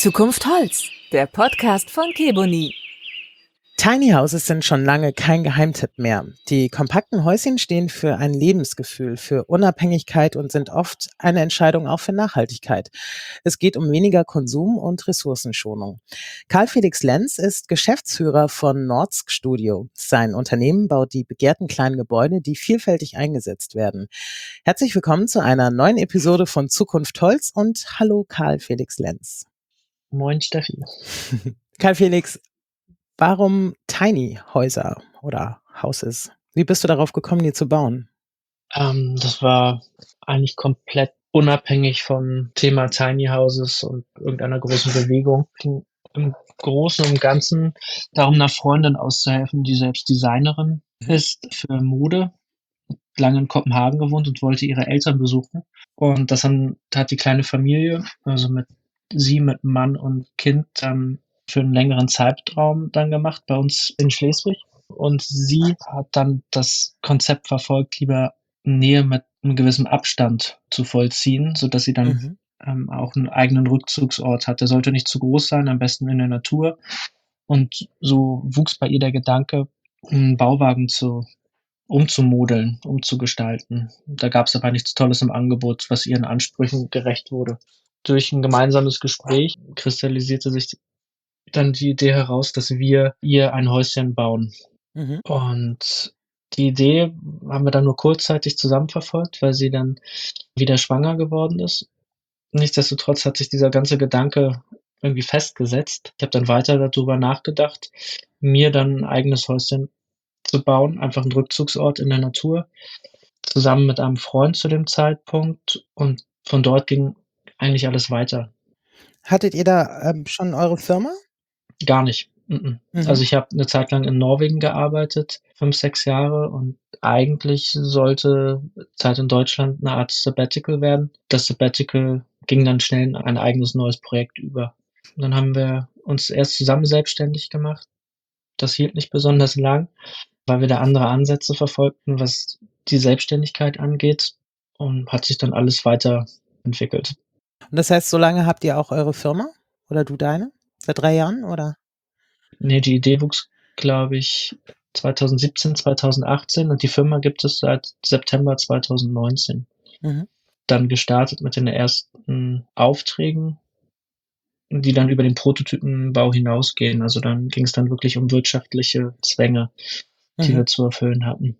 Zukunft Holz, der Podcast von Keboni. Tiny Houses sind schon lange kein Geheimtipp mehr. Die kompakten Häuschen stehen für ein Lebensgefühl, für Unabhängigkeit und sind oft eine Entscheidung auch für Nachhaltigkeit. Es geht um weniger Konsum und Ressourcenschonung. Karl Felix Lenz ist Geschäftsführer von Nordsk Studio. Sein Unternehmen baut die begehrten kleinen Gebäude, die vielfältig eingesetzt werden. Herzlich willkommen zu einer neuen Episode von Zukunft Holz und hallo Karl Felix Lenz. Moin Steffi. Karl Felix, warum Tiny Häuser oder Houses? Wie bist du darauf gekommen, die zu bauen? Das war eigentlich komplett unabhängig vom Thema Tiny Houses und irgendeiner großen Bewegung. Ging im Großen und Ganzen darum, einer Freundin auszuhelfen, die selbst Designerin ist für Mode, lange in Kopenhagen gewohnt und wollte ihre Eltern besuchen. Und das hat die kleine Familie, also mit Mann und Kind, dann für einen längeren Zeitraum dann gemacht bei uns in Schleswig. Und sie hat dann das Konzept verfolgt, lieber Nähe mit einem gewissen Abstand zu vollziehen, sodass sie dann auch einen eigenen Rückzugsort hat. Der sollte nicht zu groß sein, am besten in der Natur. Und so wuchs bei ihr der Gedanke, einen Bauwagen umzumodeln, umzugestalten. Da gab es aber nichts Tolles im Angebot, was ihren Ansprüchen gerecht wurde. Durch ein gemeinsames Gespräch kristallisierte sich dann die Idee heraus, dass wir ihr ein Häuschen bauen. Und die Idee haben wir dann nur kurzzeitig zusammen verfolgt, weil sie dann wieder schwanger geworden ist. Nichtsdestotrotz hat sich dieser ganze Gedanke irgendwie festgesetzt. Ich habe dann weiter darüber nachgedacht, mir dann ein eigenes Häuschen zu bauen, einfach einen Rückzugsort in der Natur, zusammen mit einem Freund zu dem Zeitpunkt. Und von dort ging eigentlich alles weiter. Hattet ihr da schon eure Firma? Gar nicht. Also ich habe eine Zeit lang in Norwegen gearbeitet, 5, 6 Jahre, und eigentlich sollte Zeit in Deutschland eine Art Sabbatical werden. Das Sabbatical ging dann schnell in ein eigenes neues Projekt über. Und dann haben wir uns erst zusammen selbstständig gemacht. Das hielt nicht besonders lang, weil wir da andere Ansätze verfolgten, was die Selbstständigkeit angeht, und hat sich dann alles weiterentwickelt. Und das heißt, so lange habt ihr auch eure Firma? Oder du deine? Seit 3 Jahren, oder? Nee, die Idee wuchs, glaube ich, 2017, 2018, und die Firma gibt es seit September 2019. Dann gestartet mit den ersten Aufträgen, die dann über den Prototypenbau hinausgehen. Also dann ging es dann wirklich um wirtschaftliche Zwänge, die wir zu erfüllen hatten.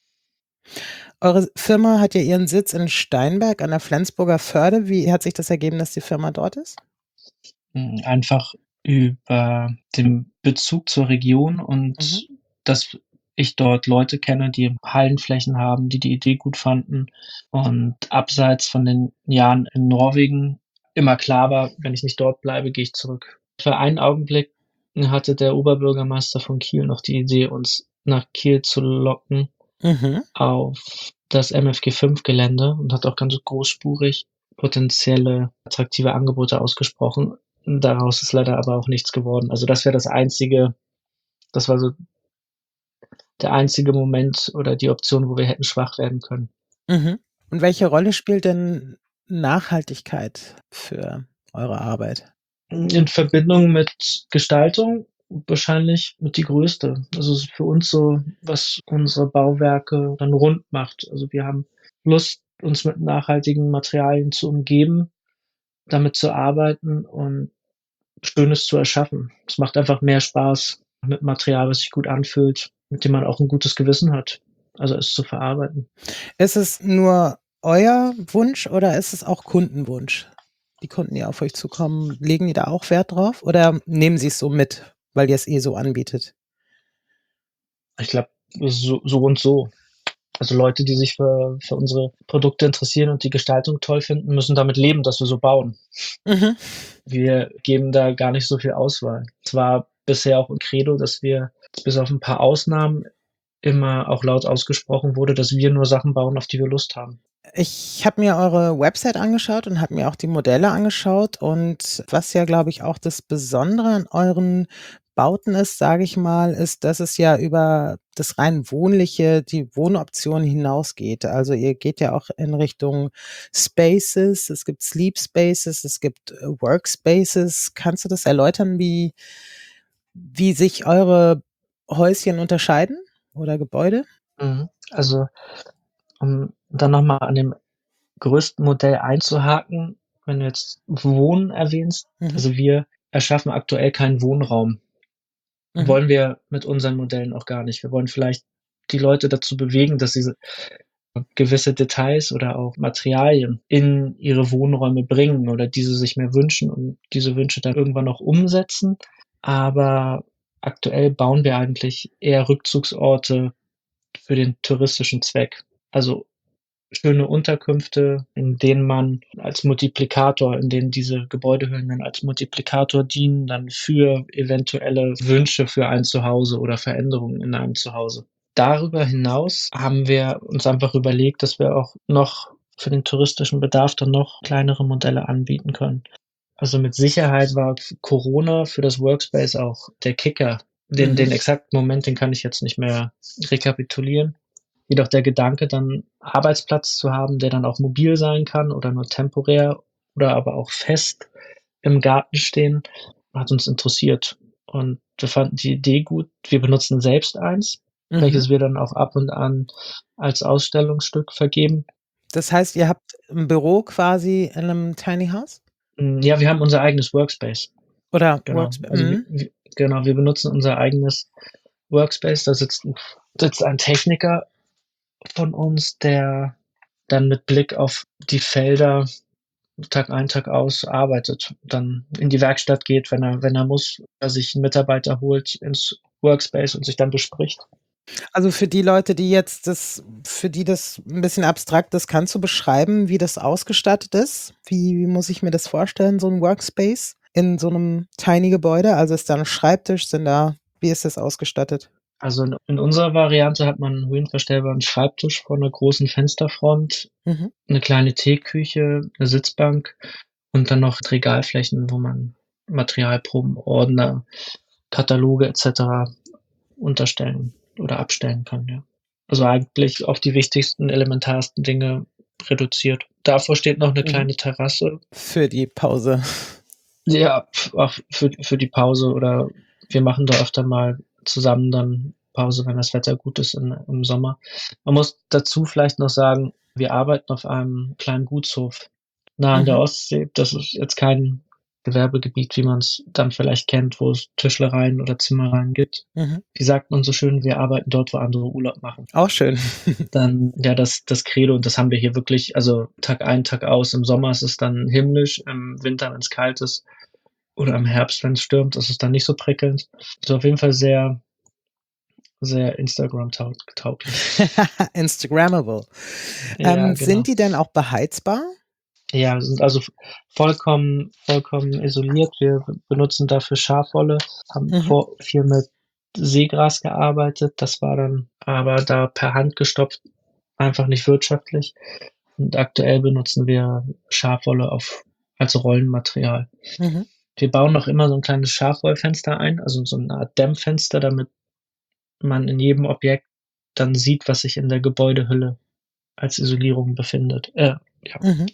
Eure Firma hat ja ihren Sitz in Steinberg an der Flensburger Förde. Wie hat sich das ergeben, dass die Firma dort ist? Einfach über den Bezug zur Region und dass ich dort Leute kenne, die Hallenflächen haben, die Idee gut fanden, und abseits von den Jahren in Norwegen immer klar war, wenn ich nicht dort bleibe, gehe ich zurück. Für einen Augenblick hatte der Oberbürgermeister von Kiel noch die Idee, uns nach Kiel zu locken auf das MFG 5 Gelände, und hat auch ganz großspurig potenzielle attraktive Angebote ausgesprochen. Daraus ist leider aber auch nichts geworden. Also das war so der einzige Moment oder die Option, wo wir hätten schwach werden können. Und welche Rolle spielt denn Nachhaltigkeit für eure Arbeit? In Verbindung mit Gestaltung wahrscheinlich mit die größte. Also es ist für uns so, was unsere Bauwerke dann rund macht. Also wir haben Lust, uns mit nachhaltigen Materialien zu umgeben, damit zu arbeiten und Schönes zu erschaffen. Es macht einfach mehr Spaß mit Material, was sich gut anfühlt, mit dem man auch ein gutes Gewissen hat, also es zu verarbeiten. Ist es nur euer Wunsch oder ist es auch Kundenwunsch? Die Kunden, die auf euch zukommen, legen die da auch Wert drauf oder nehmen sie es so mit, weil ihr es so anbietet? Ich glaube, so und so. Also Leute, die sich für unsere Produkte interessieren und die Gestaltung toll finden, müssen damit leben, dass wir so bauen. Wir geben da gar nicht so viel Auswahl. Es war bisher auch ein Credo, dass wir bis auf ein paar Ausnahmen immer auch laut ausgesprochen wurde, dass wir nur Sachen bauen, auf die wir Lust haben. Ich habe mir eure Website angeschaut und habe mir auch die Modelle angeschaut, und was ja, glaube ich, auch das Besondere an euren Bauten ist, sage ich mal, ist, dass es ja über das rein Wohnliche, die Wohnoption hinausgeht. Also ihr geht ja auch in Richtung Spaces, es gibt Sleep Spaces, es gibt Workspaces. Kannst du das erläutern, wie sich eure Häuschen unterscheiden oder Gebäude? Also, um dann noch mal an dem größten Modell einzuhaken, wenn du jetzt Wohnen erwähnst, Mhm. also wir erschaffen aktuell keinen Wohnraum. Mhm. Wollen wir mit unseren Modellen auch gar nicht. Wir wollen vielleicht die Leute dazu bewegen, dass sie gewisse Details oder auch Materialien in ihre Wohnräume bringen oder diese sich mehr wünschen und diese Wünsche dann irgendwann auch umsetzen. Aber aktuell bauen wir eigentlich eher Rückzugsorte für den touristischen Zweck. Also schöne Unterkünfte, in denen man als Multiplikator, in denen diese Gebäudehüllen dann als Multiplikator dienen, dann für eventuelle Wünsche für ein Zuhause oder Veränderungen in einem Zuhause. Darüber hinaus haben wir uns einfach überlegt, dass wir auch noch für den touristischen Bedarf dann noch kleinere Modelle anbieten können. Also mit Sicherheit war Corona für das Workspace auch der Kicker. Den exakten Moment, den kann ich jetzt nicht mehr rekapitulieren. Jedoch der Gedanke, dann Arbeitsplatz zu haben, der dann auch mobil sein kann oder nur temporär oder aber auch fest im Garten stehen, hat uns interessiert. Und wir fanden die Idee gut. Wir benutzen selbst eins, Mhm. welches wir dann auch ab und an als Ausstellungsstück vergeben. Das heißt, ihr habt ein Büro quasi in einem Tiny House? Ja, wir haben unser eigenes Workspace. Oder Genau. Workspace? Also genau, wir benutzen unser eigenes Workspace. Da sitzt ein Techniker von uns, der dann mit Blick auf die Felder Tag ein, Tag aus arbeitet, dann in die Werkstatt geht, wenn er muss, sich einen Mitarbeiter holt ins Workspace und sich dann bespricht. Also für die Leute, für die das ein bisschen abstrakt ist, kannst du beschreiben, wie das ausgestattet ist? Wie muss ich mir das vorstellen, so ein Workspace in so einem Tiny-Gebäude? Also ist da ein Schreibtisch, wie ist das ausgestattet? Also, in unserer Variante hat man 'n höhenverstellbaren Schreibtisch vor 'ner großen Fensterfront, Mhm. 'ne kleine Teeküche, 'ne Sitzbank und dann noch Regalflächen, wo man Materialproben, Ordner, Kataloge et cetera unterstellen oder abstellen kann, ja. Also, eigentlich auf die wichtigsten, elementarsten Dinge reduziert. Davor steht noch 'ne Mhm. kleine Terrasse. Für die Pause. Ja, auch für die Pause oder wir machen da öfter mal zusammen dann Pause, wenn das Wetter gut ist im Sommer. Man muss dazu vielleicht noch sagen, wir arbeiten auf einem kleinen Gutshof nah an der Mhm. Ostsee. Das ist jetzt kein Gewerbegebiet, wie man's dann vielleicht kennt, wo es Tischlereien oder Zimmereien gibt. Mhm. Wie sagt man so schön: „Wir arbeiten dort, wo andere Urlaub machen." Auch schön. Dann ja, das Credo und das haben wir hier wirklich, also Tag ein, Tag aus. Im Sommer ist es dann himmlisch, im Winter, wenn's kalt ist oder im Herbst, wenn's stürmt, ist es dann nicht so prickelnd. Ist auf jeden Fall sehr, sehr tauglich. Instagrammable. Ja, Sind genau. die denn auch beheizbar? Ja, sind also vollkommen isoliert. Wir benutzen dafür Schafwolle, haben Mhm. viel mit Seegras gearbeitet. Das war dann aber da per Hand gestopft einfach nicht wirtschaftlich. Und aktuell benutzen wir Schafwolle als Rollenmaterial. Mhm. Wir bauen noch immer so 'n kleines Schafwollfenster ein, also so 'ne Art Dämmfenster, damit man in jedem Objekt dann sieht, was sich in der Gebäudehülle als Isolierung befindet. Ja. Mhm.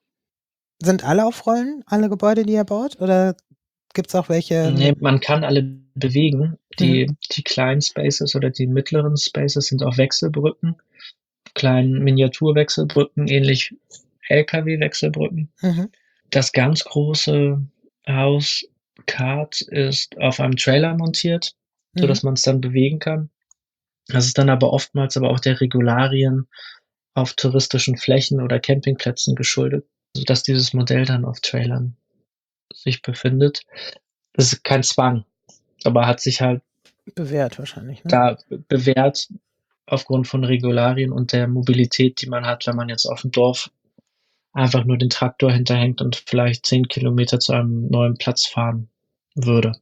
Sind alle auf Rollen, alle Gebäude, die ihr baut? Oder gibt's auch welche Ne, mit man kann alle bewegen. mhm. Die kleinen Spaces oder die mittleren Spaces sind auf Wechselbrücken, kleinen Miniaturwechselbrücken, ähnlich LKW-Wechselbrücken. Mhm. Das ganz große Haus Kart ist auf einem Trailer montiert, Mhm. sodass man's dann bewegen kann. Das ist dann aber oftmals aber auch der Regularien auf touristischen Flächen oder Campingplätzen geschuldet, sodass dieses Modell dann auf Trailern sich befindet. Das ist kein Zwang, aber hat sich halt Bewährt wahrscheinlich, ne? da bewährt aufgrund von Regularien und der Mobilität, die man hat, wenn man jetzt auf'm Dorf einfach nur den Traktor hinterhängt und vielleicht 10 Kilometer zu einem neuen Platz fahren würde.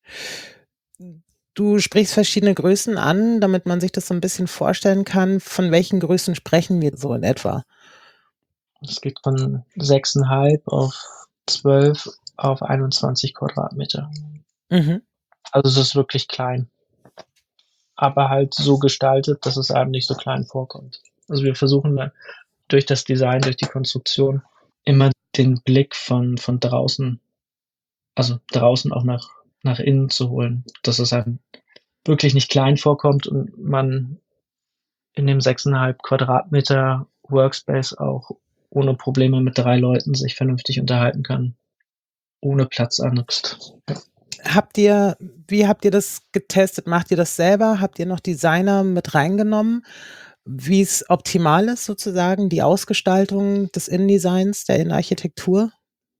Du sprichst verschiedene Größen an, damit man sich das so 'n bisschen vorstellen kann. Von welchen Größen sprechen wir so in etwa? Es geht von 6,5 auf 12 auf 21 Quadratmeter. Mhm. Also, es ist wirklich klein, aber halt so gestaltet, dass es einem nicht so klein vorkommt. Also, wir versuchen da durch das Design, durch die Konstruktion immer den Blick von draußen, also draußen auch nach innen zu holen, dass es einem wirklich nicht klein vorkommt und man in dem 6,5 Quadratmeter Workspace auch ohne Probleme mit 3 Leuten sich vernünftig unterhalten kann, ohne Platzangst. Wie habt ihr das getestet? Macht ihr das selber? Habt ihr noch Designer mit reingenommen? Wie es optimal ist sozusagen, die Ausgestaltung des Innendesigns, der Innenarchitektur?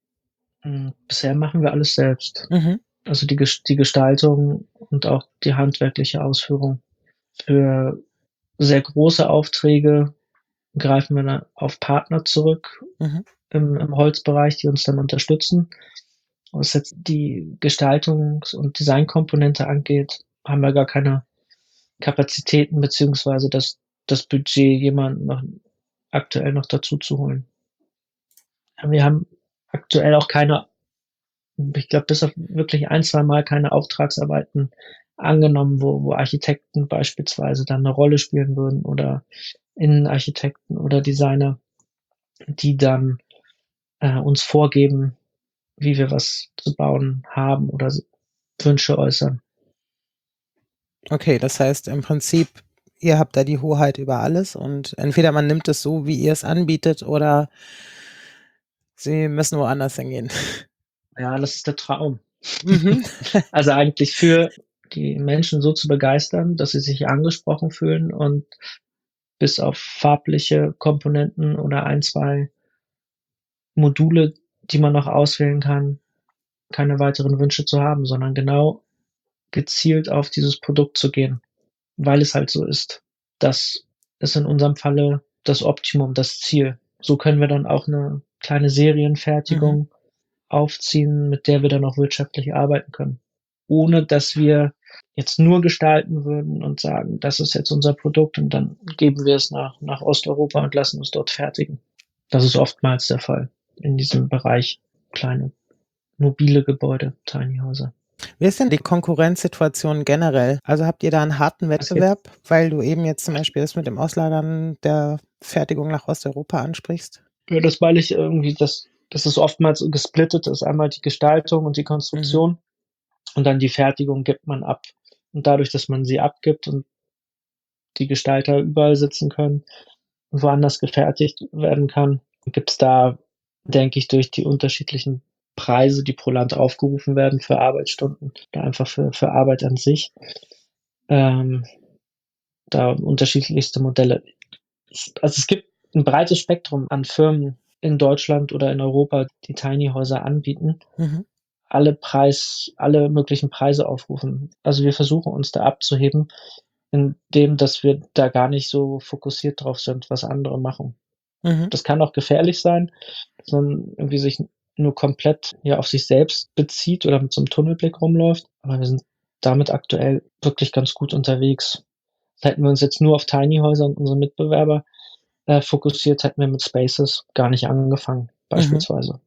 Bisher machen wir alles selbst. Mhm. Also die Gestaltung und auch die handwerkliche Ausführung. Für sehr große Aufträge greifen wir dann auf Partner zurück Mhm. im Holzbereich, die uns dann unterstützen. Was jetzt die Gestaltungs- und Designkomponente angeht, haben wir gar keine Kapazitäten beziehungsweise das Budget, jemanden noch aktuell noch dazu zu holen. Wir haben aktuell auch keine, ich glaube, bis auf wirklich ein, zwei Mal keine Auftragsarbeiten angenommen, wo Architekten beispielsweise dann eine Rolle spielen würden oder Innenarchitekten oder Designer, die dann uns vorgeben, wie wir was zu bauen haben oder Wünsche äußern. Okay, das heißt im Prinzip, ihr habt da die Hoheit über alles und entweder man nimmt es so, wie ihr es anbietet, oder sie müssen woanders hingehen. Ja, das ist der Traum. Mhm. Also eigentlich für die Menschen so zu begeistern, dass sie sich angesprochen fühlen und bis auf farbliche Komponenten oder ein, zwei Module, die man noch auswählen kann, keine weiteren Wünsche zu haben, sondern genau gezielt auf dieses Produkt zu gehen, weil es halt so ist. Das ist in unserem Falle das Optimum, das Ziel. So können wir dann auch eine kleine Mhm. Serienfertigung aufziehen, mit der wir dann auch wirtschaftlich arbeiten können. Ohne dass wir jetzt nur gestalten würden und sagen, das ist jetzt unser Produkt und dann geben wir es nach Osteuropa und lassen uns dort fertigen. Das ist oftmals der Fall in diesem Bereich kleine mobile Gebäude, Tiny Häuser. Wie ist denn die Konkurrenzsituation generell? Also habt ihr da einen harten Es gibt, Wettbewerb, weil du eben jetzt zum Beispiel das mit dem Auslagern der Fertigung nach Osteuropa ansprichst? ja, das, weil ich irgendwie, das ist oftmals gesplittet ist. Einmal die Gestaltung und die Mhm. Konstruktion und dann die Fertigung gibt man ab. Und dadurch, dass man sie abgibt und die Gestalter überall sitzen können und woanders gefertigt werden kann, gibt es da, denke ich, durch die unterschiedlichen Preise, die pro Land aufgerufen werden für Arbeitsstunden, da einfach für Arbeit an sich, ähm, da unterschiedlichste Modelle. Also es gibt ein breites Spektrum an Firmen in Deutschland oder in Europa, die Tiny Häuser anbieten, Mhm. alle möglichen Preise aufrufen. Also wir versuchen uns da abzuheben, indem dass wir da gar nicht so fokussiert drauf sind, was andere machen. Mhm. Das kann auch gefährlich sein, dass man irgendwie sich nur komplett ja auf sich selbst bezieht oder mit so einem Tunnelblick rumläuft. Aber wir sind damit aktuell wirklich ganz gut unterwegs. Hätten wir uns jetzt nur auf Tiny Häuser und unsere Mitbewerber fokussiert, hätten wir mit Spaces gar nicht angefangen, Mhm. beispielsweise.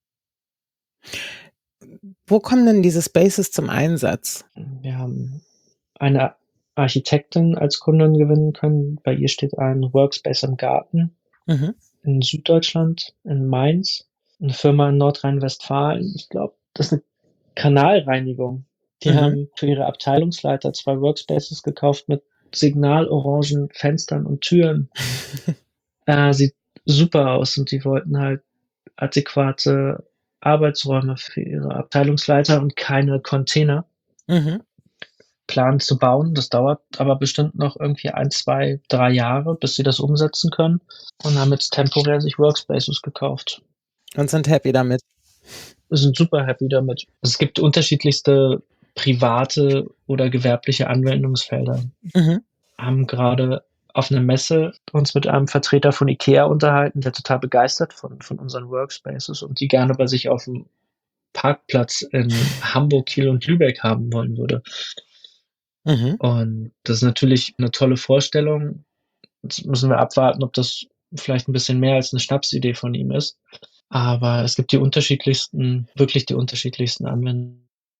Wo kommen denn diese Spaces zum Einsatz? Wir haben eine Architektin als Kundin gewinnen können. Bei ihr steht ein Workspace im Garten Mhm. in Süddeutschland, in Mainz. Eine Firma in Nordrhein-Westfalen. Ich glaube, das ist eine Kanalreinigung. Die Mhm. haben für ihre Abteilungsleiter 2 Workspaces gekauft mit signalorangen Fenstern und Türen. Sieht super aus und die wollten halt adäquate Arbeitsräume für ihre Abteilungsleiter und keine Container Mhm. planen zu bauen. Das dauert aber bestimmt noch irgendwie 1, 2, 3 Jahre, bis sie das umsetzen können und haben jetzt temporär sich Workspaces gekauft. Und sind happy damit. Wir sind super happy damit. Es gibt unterschiedlichste private oder gewerbliche Anwendungsfelder. Mhm. Haben gerade auf einer Messe uns mit einem Vertreter von IKEA unterhalten, der total begeistert von unseren Workspaces und die gerne bei sich auf dem Parkplatz in Hamburg, Kiel und Lübeck haben wollen würde. Mhm. Und das ist natürlich eine tolle Vorstellung. Jetzt müssen wir abwarten, ob das vielleicht ein bisschen mehr als eine Schnapsidee von ihm ist. Aber es gibt wirklich die unterschiedlichsten Anwendungsfelder.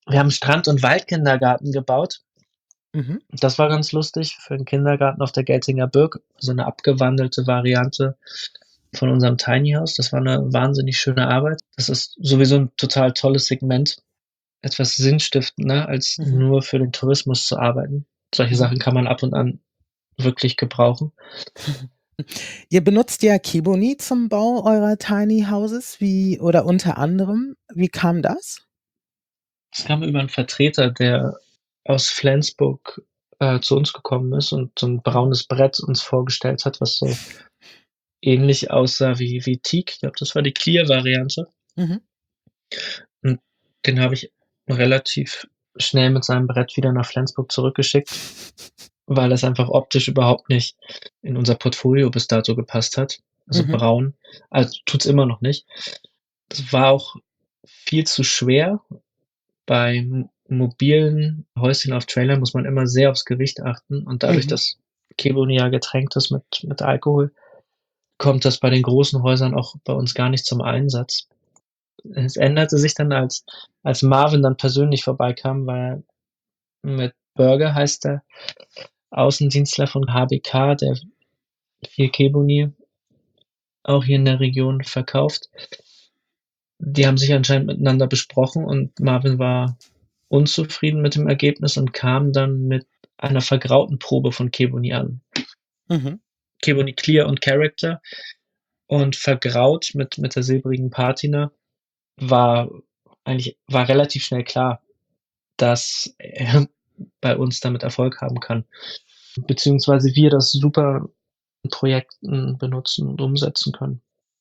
Wir haben Strand- und Waldkindergarten gebaut. Mhm. Das war ganz lustig für 'n Kindergarten auf der Geltinger Burg, so 'ne abgewandelte Variante von unserem Tiny House. Das war 'ne wahnsinnig schöne Arbeit. Das ist sowieso 'n total tolles Segment, etwas sinnstiftender, als Mhm. nur für den Tourismus zu arbeiten. Solche Mhm. Sachen kann man ab und an wirklich gebrauchen. Ihr benutzt ja Kiboni zum Bau eurer Tiny Houses, wie oder unter anderem. Wie kam das? Das kam über 'n Vertreter, der aus Flensburg, zu uns gekommen ist und so 'n Mhm. braunes Brett uns vorgestellt hat, was so ähnlich aussah wie Teak. Ich glaube, das war die Clear-Variante. Mhm. Und den habe ich relativ schnell mit seinem Brett wieder nach Flensburg zurückgeschickt, weil das einfach optisch überhaupt nicht in unser Portfolio bis dato gepasst hat. Also Mhm. braun, also tut's immer noch nicht. Es war auch viel zu schwer. Bei mobilen Häuschen auf Trailern muss man immer sehr aufs Gewicht achten und dadurch, Mhm. dass Keboni ja getränkt ist mit Alkohol, kommt das bei den großen Häusern auch bei uns gar nicht zum Einsatz. Es änderte sich dann, als Marvin dann persönlich vorbeikam, weil mit Burger heißt der Außendienstler von HBK, der viel Keboni auch hier in der Region verkauft. Die haben sich anscheinend miteinander besprochen und Marvin war unzufrieden mit dem Ergebnis und kam dann mit einer vergrauten Probe von Keboni an. Mhm. Keboni Clear und Character und vergraut mit der silbrigen Patina war war relativ schnell klar, dass er bei uns damit Erfolg haben kann, beziehungsweise wir das super in Projekten benutzen und umsetzen können.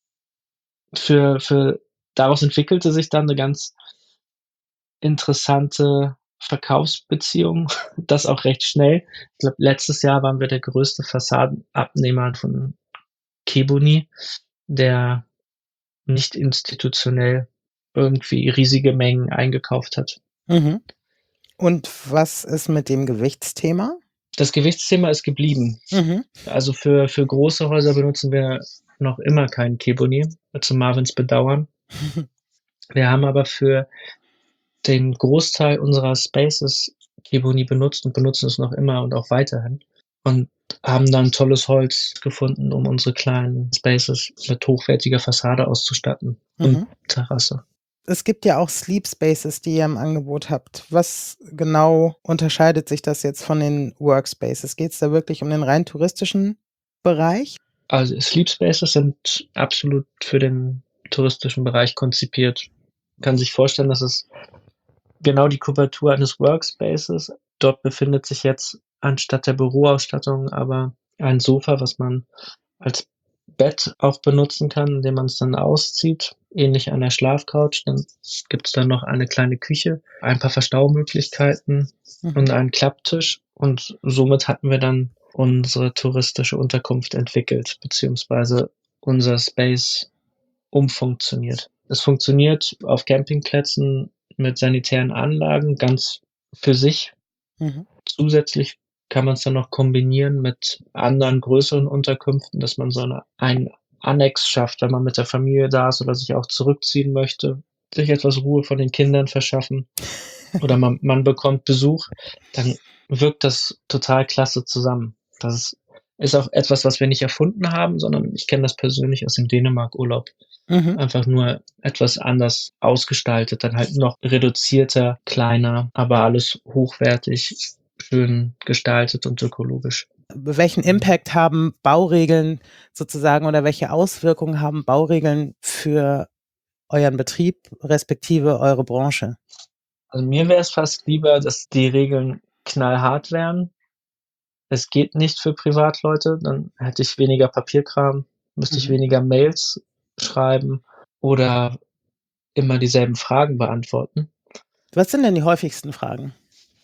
Für Daraus entwickelte sich dann 'ne ganz interessante Verkaufsbeziehung, das auch recht schnell. Ich glaube, letztes Jahr waren wir der größte Fassadenabnehmer von Keboni, der nicht institutionell irgendwie riesige Mengen eingekauft hat. Mhm. Und was ist mit dem Gewichtsthema? Das Gewichtsthema ist geblieben. Mhm. Also, für große Häuser benutzen wir noch immer keinen Keboni, zu Marvins Bedauern. Wir haben aber für den Großteil unserer Spaces Keboni benutzt und benutzen es noch immer und auch weiterhin und haben dann tolles Holz gefunden, um unsere kleinen Spaces mit hochwertiger Fassade auszustatten und Mhm. Terrasse. Es gibt ja auch Sleep Spaces, die ihr im Angebot habt. Was genau unterscheidet sich das jetzt von den Workspaces? Geht's da wirklich um den rein touristischen Bereich? Also, Sleep Spaces sind absolut für den touristischen Bereich konzipiert. Man kann sich vorstellen, dass es genau die Kubatur eines Workspaces. Dort befindet sich jetzt anstatt der Büroausstattung aber ein Sofa, was man als Bett auch benutzen kann, indem man's dann auszieht, ähnlich einer Schlafcouch. Dann gibt's da noch eine kleine Küche, ein paar Verstaumöglichkeiten Mhm. und einen Klapptisch. Und somit hatten wir dann unsere touristische Unterkunft entwickelt, beziehungsweise unser Space umfunktioniert. Es funktioniert auf Campingplätzen mit sanitären Anlagen ganz für sich. Mhm. Zusätzlich kann man's dann noch kombinieren mit anderen größeren Unterkünften, dass man so einen Annex schafft, wenn man mit der Familie da ist oder sich auch zurückziehen möchte, sich etwas Ruhe von den Kindern verschaffen oder man bekommt Besuch, dann wirkt das total klasse zusammen. Das ist auch etwas, was wir nicht erfunden haben, sondern ich kenne das persönlich aus dem Dänemark-Urlaub. Mhm. Einfach nur etwas anders ausgestaltet, dann halt noch reduzierter, kleiner, aber alles hochwertig, schön gestaltet und ökologisch. Welchen Impact haben Bauregeln sozusagen oder welche Auswirkungen haben Bauregeln für euren Betrieb respektive eure Branche? Also, mir wäre es fast lieber, dass die Regeln knallhart wären. Es geht nicht für Privatleute, dann hätte ich weniger Papierkram, müsste ich Mhm. weniger Mails schreiben oder immer dieselben Fragen beantworten. Was sind denn die häufigsten Fragen?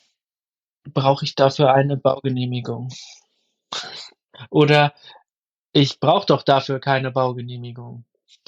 Brauche ich dafür eine Baugenehmigung? Oder ich brauche doch dafür keine Baugenehmigung.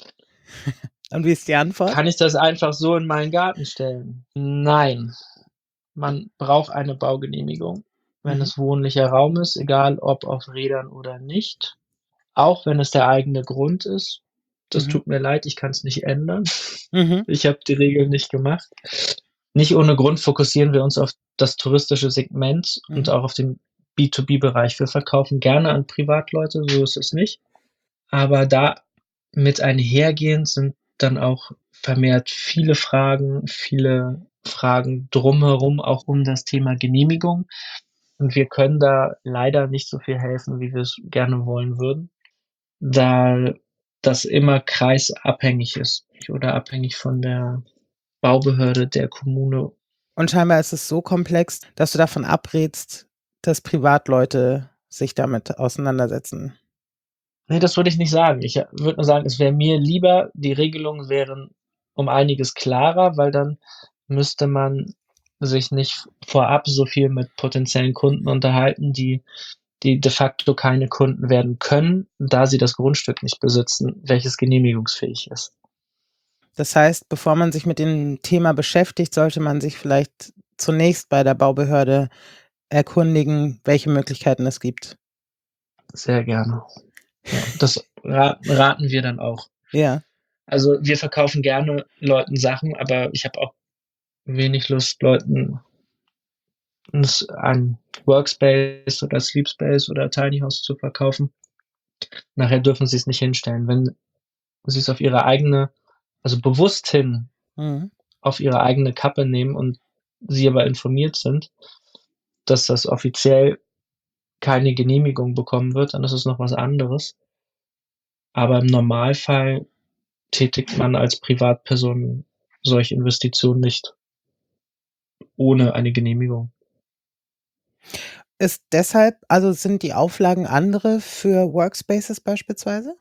Und wie ist die Antwort? Kann ich das einfach so in meinen Garten stellen? Nein, man braucht eine Baugenehmigung, wenn Mhm. es wohnlicher Raum ist, egal ob auf Rädern oder nicht, auch wenn es der eigene Grund ist. Das Mhm. tut mir leid, ich kann's nicht ändern. Mhm. Ich habe die Regeln nicht gemacht. Nicht ohne Grund fokussieren wir uns auf das touristische Segment und auch auf den B2B-Bereich. Wir verkaufen gerne an Privatleute, so ist es nicht. Aber da mit einhergehend sind dann auch vermehrt viele Fragen drumherum, auch um das Thema Genehmigung. Und wir können da leider nicht so viel helfen, wie wir es gerne wollen würden, da das immer kreisabhängig ist oder abhängig von der Baubehörde der Kommune. Und scheinbar ist es so komplex, dass du davon abrätst, dass Privatleute sich damit auseinandersetzen. Nee, das würde ich nicht sagen. Ich würde nur sagen, es wäre mir lieber, die Regelungen wären um einiges klarer, weil dann müsste man sich nicht vorab so viel mit potenziellen Kunden unterhalten, die de facto keine Kunden werden können, da sie das Grundstück nicht besitzen, welches genehmigungsfähig ist. Das heißt, bevor man sich mit dem Thema beschäftigt, sollte man sich vielleicht zunächst bei der Baubehörde erkundigen, welche Möglichkeiten es gibt. Sehr gerne. Ja, das raten wir dann auch. Ja. Also wir verkaufen gerne Leuten Sachen, aber ich habe auch wenig Lust, Leuten ein Workspace oder Sleepspace oder Tiny House zu verkaufen. Nachher dürfen sie es nicht hinstellen. Wenn sie es auf ihre eigene, also bewusst hin auf ihre eigene Kappe nehmen und sie aber informiert sind, dass das offiziell keine Genehmigung bekommen wird, dann ist es noch was anderes. Aber im Normalfall tätigt man als Privatperson solche Investitionen nicht ohne eine Genehmigung. Ist deshalb, also sind die Auflagen andere für Workspaces beispielsweise?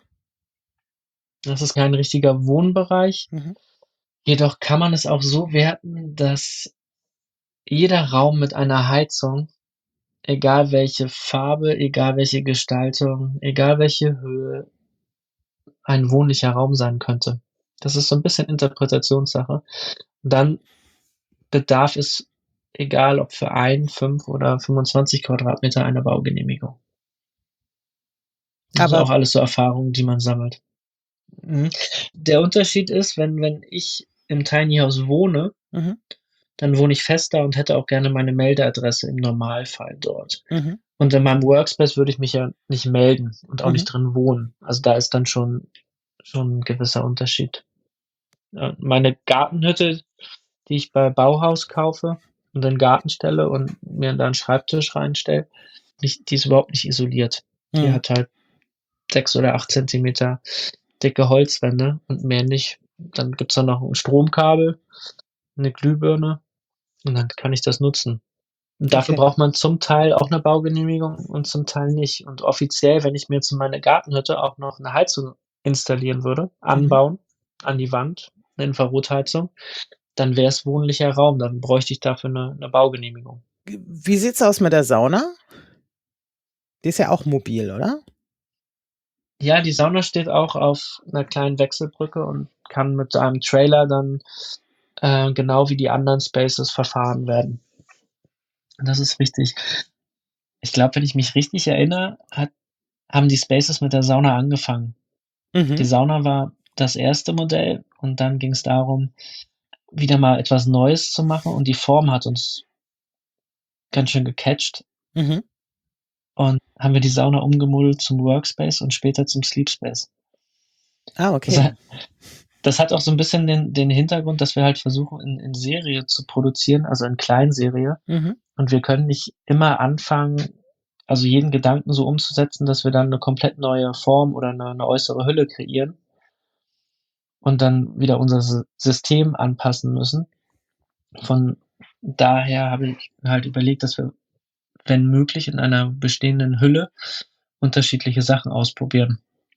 Das ist kein richtiger Wohnbereich. Mhm. Jedoch kann man es auch so werten, dass jeder Raum mit einer Heizung, egal welche Farbe, egal welche Gestaltung, egal welche Höhe, ein wohnlicher Raum sein könnte. Das ist so ein bisschen Interpretationssache. Dann bedarf es, egal ob für 1, 5 oder 25 Quadratmeter, eine Baugenehmigung. Das ist Aber auch alles so Erfahrungen, die man sammelt. Der Unterschied ist, wenn ich im Tiny House wohne, dann wohne ich fest da und hätte auch gerne meine Meldeadresse im Normalfall dort. Und in meinem Workspace würde ich mich ja nicht melden und auch nicht drin wohnen. Also da ist dann schon ein gewisser Unterschied. Meine Gartenhütte, die ich bei Bauhaus kaufe und in den Garten stelle und mir da einen Schreibtisch reinstelle, die ist überhaupt nicht isoliert. Die hat halt 6 oder 8 Zentimeter dicke Holzwände und mehr nicht. Dann gibt's da noch ein Stromkabel, eine Glühbirne und dann kann ich das nutzen. Und dafür Okay. braucht man zum Teil auch eine Baugenehmigung und zum Teil nicht. Und offiziell, wenn ich mir jetzt in meine Gartenhütte auch noch eine Heizung installieren würde, anbauen an die Wand, eine Infrarotheizung, dann wäre es wohnlicher Raum. Dann bräuchte ich dafür eine Baugenehmigung. Wie sieht's aus mit der Sauna? Die ist ja auch mobil, oder? Ja, die Sauna steht auch auf einer kleinen Wechselbrücke und kann mit einem Trailer dann genau wie die anderen Spaces verfahren werden. Das ist richtig. Ich glaube, wenn ich mich richtig erinnere, haben die Spaces mit der Sauna angefangen. Die Sauna war das erste Modell und dann ging es darum, wieder mal etwas Neues zu machen und die Form hat uns ganz schön gecatcht. Und haben wir die Sauna umgemodelt zum Workspace und später zum Sleepspace. Ah, okay. Das hat auch so ein bisschen den Hintergrund, dass wir halt versuchen, in Serie zu produzieren, also in Kleinserie. Und wir können nicht immer anfangen, also jeden Gedanken so umzusetzen, dass wir dann eine komplett neue Form oder eine äußere Hülle kreieren und dann wieder unser System anpassen müssen. Von daher habe ich halt überlegt, dass wir, wenn möglich, in einer bestehenden Hülle unterschiedliche Sachen ausprobieren.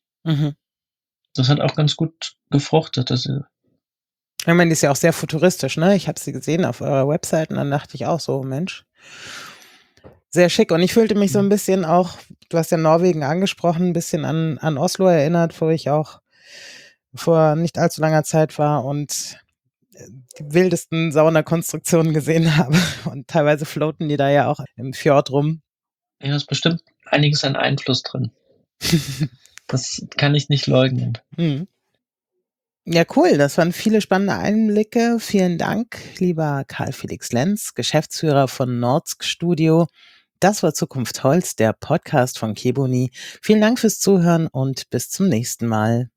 Das hat auch ganz gut gefruchtet. Ich meine, die ist ja auch sehr futuristisch, ne? Ich habe sie gesehen auf eurer Website und dann dachte ich auch so, Mensch, sehr schick. Und ich fühlte mich so ein bisschen auch, du hast ja Norwegen angesprochen, ein bisschen an Oslo erinnert, wo ich auch vor nicht allzu langer Zeit war und die wildesten Saunakonstruktionen gesehen habe. Und teilweise floaten die da ja auch im Fjord rum. Ja, da ist bestimmt einiges an Einfluss drin. Das kann ich nicht leugnen. Ja, cool. Das waren viele spannende Einblicke. Vielen Dank, lieber Karl Felix Lenz, Geschäftsführer von Nordsk Studio. Das war Zukunft Holz, der Podcast von Keboni. Vielen Dank fürs Zuhören und bis zum nächsten Mal.